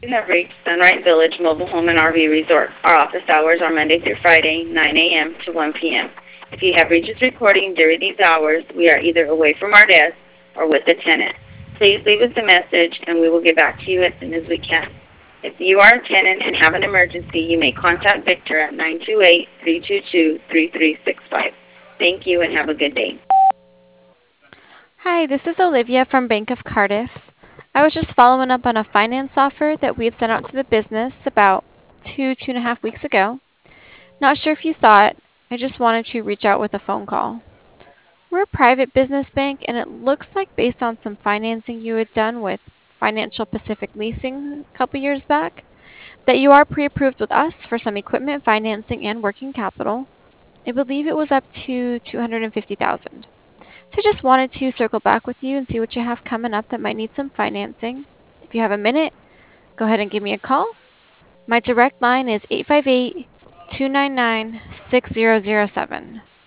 You have reached Sunrise Village Mobile Home and RV Resort. Our office hours are Monday through Friday, 9 a.m. to 1 p.m. If you have reached this recording during these hours, we are either away from our desk or with a tenant. Please leave us a message and we will get back to you as soon as we can. If you are a tenant and have an emergency, you may contact Victor at 928-322-3365. Thank you and have a good day. Hi, this is Olivia from Bank of Cardiff. I was just following up on a finance offer that we had sent out to the business about 2.5 weeks ago. Not sure if you saw it. I just wanted to reach out with a phone call. We're a private business bank, and it looks like based on some financing you had done with Financial Pacific Leasing a couple years back, that you are pre-approved with us for some equipment financing and working capital. I believe it was up to 250,000. So I just wanted to circle back with you and see what you have coming up that might need some financing. If you have a minute, go ahead and give me a call. My direct line is 858-299-6007.